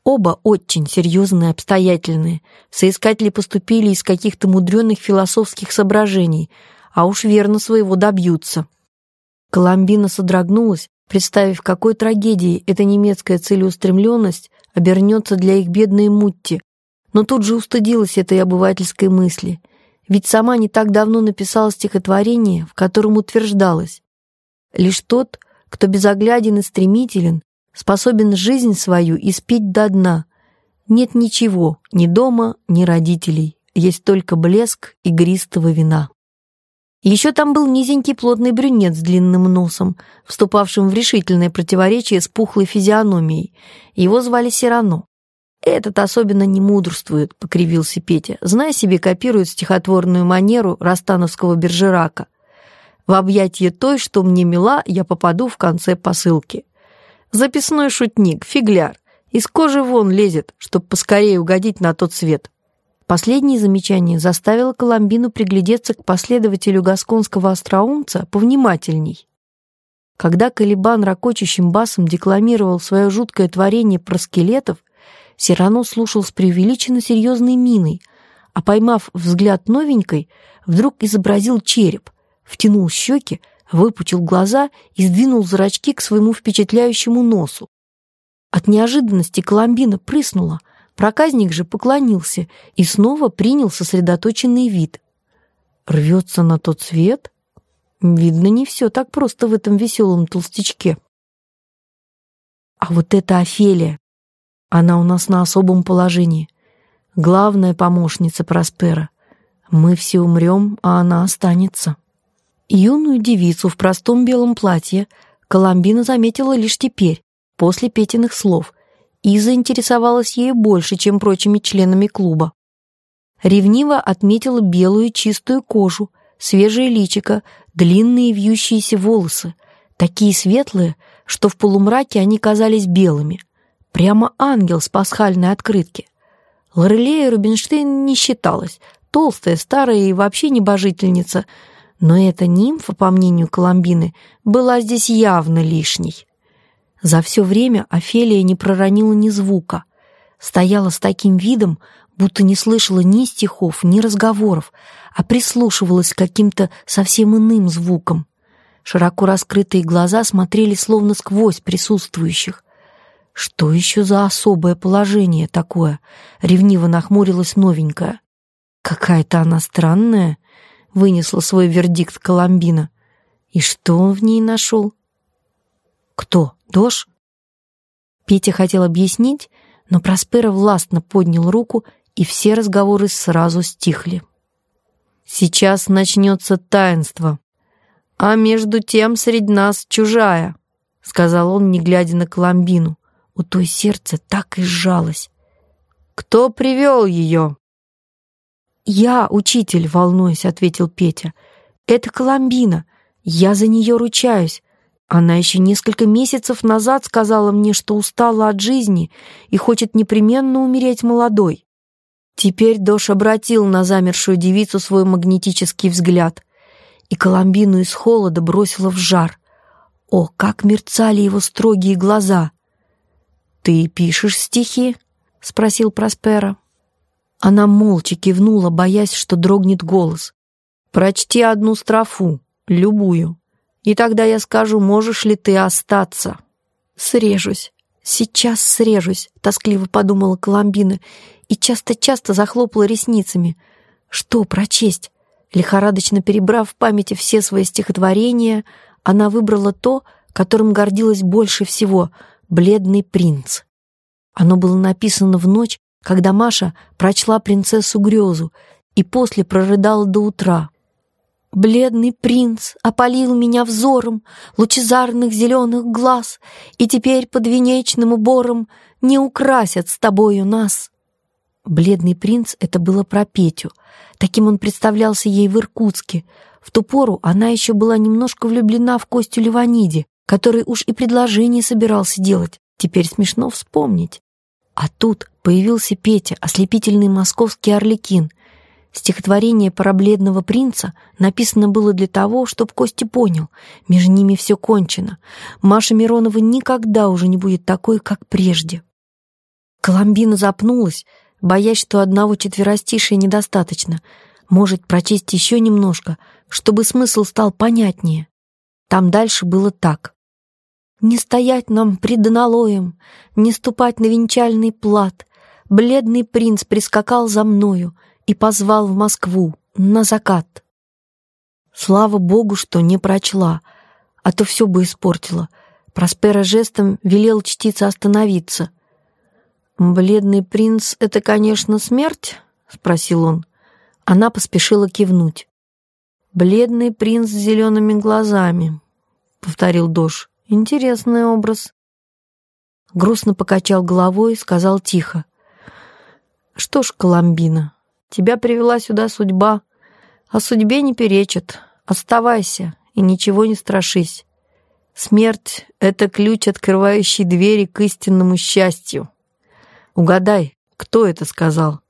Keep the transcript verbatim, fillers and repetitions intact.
Оба очень серьезные и обстоятельные. Соискатели поступили из каких-то мудреных философских соображений, а уж верно своего добьются. Коломбина содрогнулась, представив, какой трагедией эта немецкая целеустремленность обернется для их бедной Мутти, но тут же устыдилась этой обывательской мысли, ведь сама не так давно написала стихотворение, в котором утверждалось: «Лишь тот, кто безогляден и стремителен, способен жизнь свою испить до дна. Нет ничего, ни дома, ни родителей, есть только блеск игристого вина». Еще там был низенький плотный брюнет с длинным носом, вступавшим в решительное противоречие с пухлой физиономией. Его звали Сирано. «Этот особенно не мудрствует», — покривился Петя. «Знай себе, копирует стихотворную манеру ростановского Бержерака. В объятие той, что мне мила, я попаду в конце посылки. Записной шутник, фигляр, из кожи вон лезет, чтоб поскорее угодить на тот свет». Последнее замечание заставило Коломбину приглядеться к последователю гасконского остроумца повнимательней. Когда Калибан ракочущим басом декламировал свое жуткое творение про скелетов, Сирано слушал с преувеличенно серьезной миной, а, поймав взгляд новенькой, вдруг изобразил череп, втянул щеки, выпучил глаза и сдвинул зрачки к своему впечатляющему носу. От неожиданности Коломбина прыснула, проказник же поклонился и снова принял сосредоточенный вид. Рвется на тот свет? Видно, не все так просто в этом веселом толстячке. А вот эта Офелия, она у нас на особом положении. Главная помощница Проспера. Мы все умрем, а она останется. Юную девицу в простом белом платье Коломбина заметила лишь теперь, после Петиных слов, и заинтересовалась ею больше, чем прочими членами клуба. Ревниво отметила белую чистую кожу, свежее личико, длинные вьющиеся волосы, такие светлые, что в полумраке они казались белыми. Прямо ангел с пасхальной открытки. Лорелея Рубинштейн не считалась, толстая, старая и вообще небожительница, но эта нимфа, по мнению Коломбины, была здесь явно лишней. За все время Офелия не проронила ни звука, стояла с таким видом, будто не слышала ни стихов, ни разговоров, а прислушивалась к каким-то совсем иным звукам. Широко раскрытые глаза смотрели словно сквозь присутствующих. Что еще за особое положение такое? Ревниво нахмурилась новенькая. Какая-то она странная, вынесла свой вердикт Коломбина. И что он в ней нашел? Кто? Дош? Петя хотел объяснить, но Проспера властно поднял руку, и все разговоры сразу стихли. «Сейчас начнется таинство, а между тем среди нас чужая», — сказал он, не глядя на Коломбину. У той сердце так и сжалось. «Кто привел ее?» «Я, учитель», — волнуясь, ответил Петя. «Это Коломбина. Я за нее ручаюсь. Она еще несколько месяцев назад сказала мне, что устала от жизни и хочет непременно умереть молодой». Теперь Дош обратил на замершую девицу свой магнетический взгляд, и Коломбину из холода бросило в жар. О, как мерцали его строгие глаза! «Ты пишешь стихи?» — спросил Проспера. Она молча кивнула, боясь, что дрогнет голос. «Прочти одну строфу, любую, и тогда я скажу, можешь ли ты остаться». «Срежусь, сейчас срежусь», — тоскливо подумала Коломбина и часто-часто захлопала ресницами. Что прочесть? Лихорадочно перебрав в памяти все свои стихотворения, она выбрала то, которым гордилась больше всего — «Бледный принц». Оно было написано в ночь, когда Маша прочла «Принцессу Грезу» и после прорыдала до утра. «Бледный принц опалил меня взором лучезарных зеленых глаз, и теперь под венечным убором не украсят с тобою нас». «Бледный принц» — это было про Петю. Таким он представлялся ей в Иркутске. В ту пору она еще была немножко влюблена в Костю Леваниди, который уж и предложение собирался делать. Теперь смешно вспомнить. А тут появился Петя, ослепительный московский арлекин. Стихотворение про бледного принца написано было для того, чтобы Костя понял, между ними все кончено. Маша Миронова никогда уже не будет такой, как прежде. Коломбина запнулась, боясь, что одного четверостишия недостаточно. Может, прочесть еще немножко, чтобы смысл стал понятнее. Там дальше было так. «Не стоять нам пред аналоем, не ступать на венчальный плат. Бледный принц прискакал за мною и позвал в Москву на закат». Слава богу, что не прочла, а то все бы испортила. Проспера жестом велел чтице остановиться. «Бледный принц — это, конечно, смерть?» — спросил он. Она поспешила кивнуть. «Бледный принц с зелеными глазами», — повторил Дош. «Интересный образ». Грустно покачал головой и сказал тихо. «Что ж, Коломбина, тебя привела сюда судьба, а судьбе не перечит. Оставайся и ничего не страшись. Смерть — это ключ, открывающий двери к истинному счастью. Угадай, кто это сказал?»